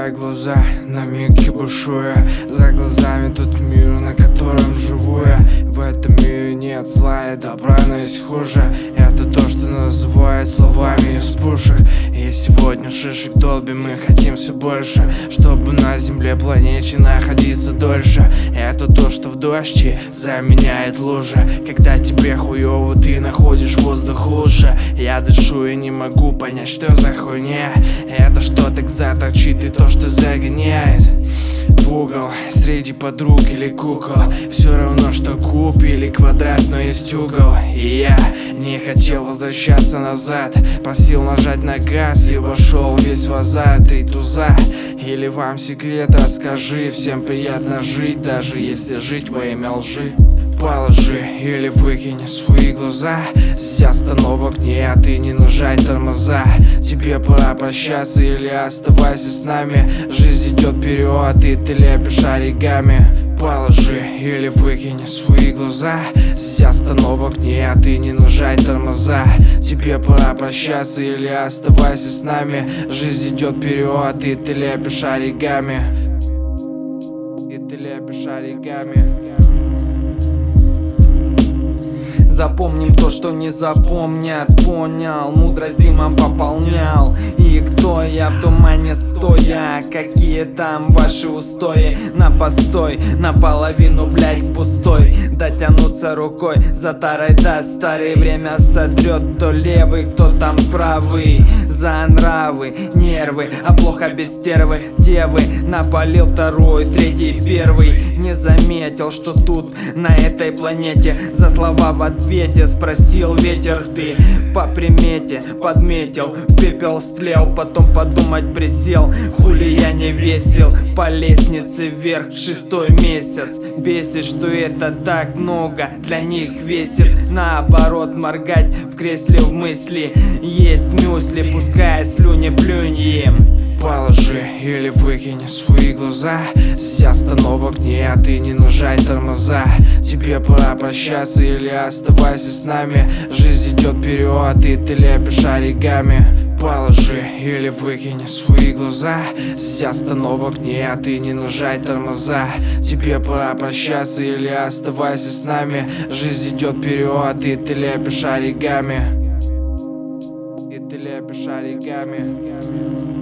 Закрываю глаза, на миг и бушуя. За глазами тот мир, на котором живу я. В этом мире нет зла и добра, но есть хуже. Это то, что называют словами из пушек. И сегодня шишек долбим, мы хотим все больше, чтобы на земле планете находиться дольше. Это то, что в дождь заменяет лужи. Когда тебе хуёво, ты находишь воздух лучше. Я дышу и не могу понять, что за хуйня. Это что так заторчит и то, что загоняет в угол среди подруг или кукол. Все равно, что куб или квадрат, но есть угол. И я не хотел возвращаться назад. Просил нажать на газ и вошел весь в азарт и туза. Или вам секрет расскажи. Всем приятно жить, даже если жить во имя лжи. Положи или выкинь свои глаза. С остановок нет и не нажать тормоза. Тебе пора прощаться или оставайся с нами. Жизнь идет вперед и ты лепишь оригами. Положи или выкинь свои глаза. С остановок нет и не нажать тормоза. Тебе пора прощаться или оставайся с нами. Жизнь идет вперед и ты лепишь оригами. И ты лепишь оригами. Запомним то, что не запомнят. Понял, мудрость дымом пополнял. И кто я в тумане стоя? Какие там ваши устои? На постой, наполовину, блядь, пустой. Дотянуться рукой за тарой до старой. Время сотрет, кто левый, кто там правый. За нравы, нервы, а плохо без стервы. Девы, напалил второй, третий, первый. Не заметил, что тут, на этой планете, за слова в ответе спросил ветер ты. По примете подметил, в пепел стлел, потом подумать присел. Хули я не весел, по лестнице вверх 6-й месяц. Бесит, что это так много для них весит. Наоборот, моргать в кресле в мысли. Есть мюсли, пускай слюни плюнь им. Положи или выкинь свои глаза. С остановок нет и не нажать тормоза. Тебе пора прощаться или оставайся с нами. Жизнь идет вперед и ты лепишь оригами. Положи или выкинь свои глаза. С остановок нет и не нажать тормоза. Тебе пора прощаться или оставайся с нами. Жизнь идет вперед и ты лепишь оригами. И ты лепишь оригами.